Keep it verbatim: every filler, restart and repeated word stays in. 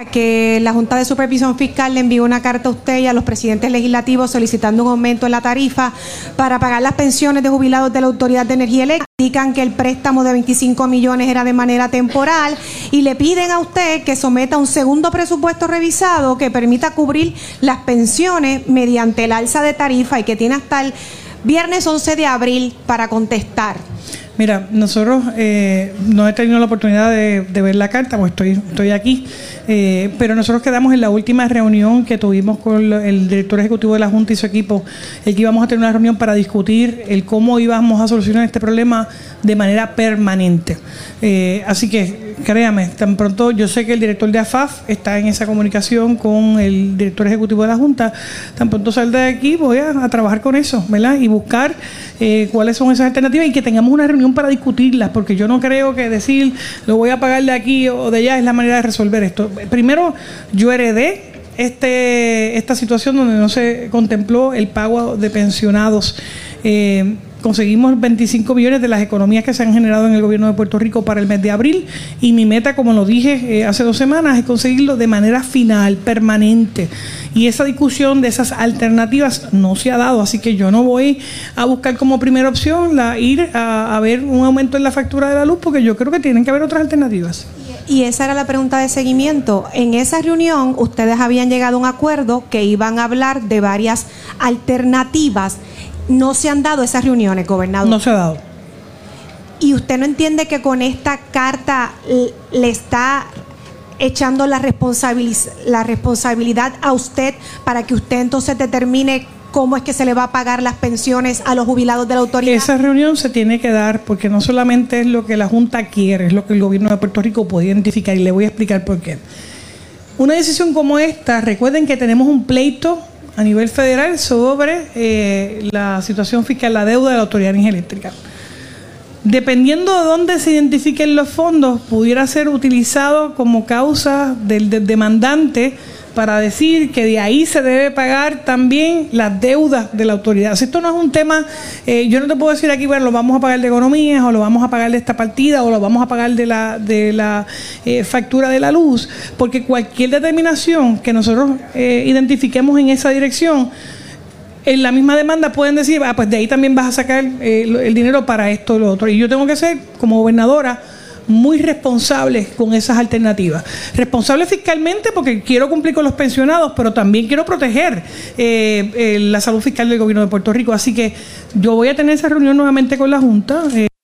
que la Junta de Supervisión Fiscal le envió una carta a usted y a los presidentes legislativos solicitando un aumento en la tarifa para pagar las pensiones de jubilados de la Autoridad de Energía Eléctrica. Indican que el préstamo de veinticinco millones era de manera temporal y le piden a usted que someta un segundo presupuesto revisado que permita cubrir las pensiones mediante el alza de tarifa y que tiene hasta el viernes once de abril para contestar. Mira, nosotros eh, no he tenido la oportunidad de, de ver la carta, pues estoy, estoy aquí, eh, pero nosotros quedamos en la última reunión que tuvimos con el director ejecutivo de la Junta y su equipo, el que íbamos a tener una reunión para discutir el cómo íbamos a solucionar este problema de manera permanente. Eh, así que, créame, tan pronto yo sé que el director de A F A F está en esa comunicación con el director ejecutivo de la Junta, tan pronto salga de aquí voy a, a trabajar con eso, ¿verdad? Y buscar eh, cuáles son esas alternativas y que tengamos una reunión para discutirlas, porque yo no creo que decir lo voy a pagar de aquí o de allá es la manera de resolver esto. Primero, yo heredé este, esta situación donde no se contempló el pago de pensionados. Eh, Conseguimos veinticinco millones de las economías que se han generado en el gobierno de Puerto Rico para el mes de abril y mi meta, como lo dije eh, hace dos semanas, es conseguirlo de manera final, permanente. Y esa discusión de esas alternativas no se ha dado, así que yo no voy a buscar como primera opción la ir a, a ver un aumento en la factura de la luz, porque yo creo que tienen que haber otras alternativas. Y esa era la pregunta de seguimiento. En esa reunión ustedes habían llegado a un acuerdo que iban a hablar de varias alternativas. No se han dado esas reuniones, gobernador. No se ha dado. ¿Y usted no entiende que con esta carta le está echando la, responsabiliz- la responsabilidad a usted para que usted entonces determine cómo es que se le va a pagar las pensiones a los jubilados de la autoridad? Esa reunión se tiene que dar porque no solamente es lo que la Junta quiere, es lo que el gobierno de Puerto Rico puede identificar, y le voy a explicar por qué. Una decisión como esta, recuerden que tenemos un pleito a nivel federal sobre eh, la situación fiscal, la deuda de la Autoridad de Energía Eléctrica. Dependiendo de dónde se identifiquen los fondos, pudiera ser utilizado como causa del, del demandante para decir que de ahí se debe pagar también las deudas de la autoridad. O sea, esto no es un tema, eh, yo no te puedo decir aquí, bueno, lo vamos a pagar de economías, o lo vamos a pagar de esta partida, o lo vamos a pagar de la, de la eh, factura de la luz, porque cualquier determinación que nosotros eh, identifiquemos en esa dirección, en la misma demanda pueden decir, ah, pues de ahí también vas a sacar eh, el dinero para esto o lo otro. Y yo tengo que ser, como gobernadora, muy responsables con esas alternativas. Responsable fiscalmente porque quiero cumplir con los pensionados, pero también quiero proteger eh, eh, la salud fiscal del gobierno de Puerto Rico. Así que yo voy a tener esa reunión nuevamente con la Junta. Eh,